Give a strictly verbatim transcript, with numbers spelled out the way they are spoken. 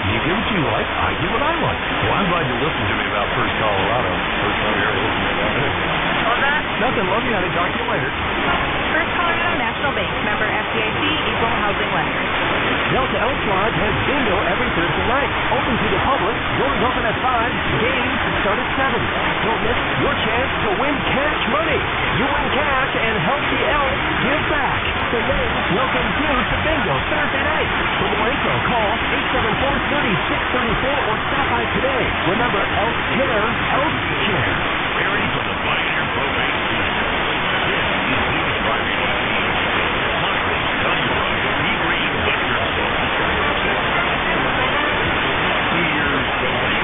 You give what you like, I give what I like. Well, I'm glad you listened to me about First Colorado. First time you ever listened to that. What was that? Nothing. Love you, honey. Talk to you later. First Colorado National Bank, member F D I C, equal housing lender. Delta Elks Lodge has bingo every Thursday night. Open to the public. Doors open at five. Games start at seven. Don't miss your chance to win cash money. You win cash and help the elves give back. So then, welcome to the bingo Thursday night. For more info, call eight seven four, three six three four or stop by today. Remember, Elks Care, Elks Care.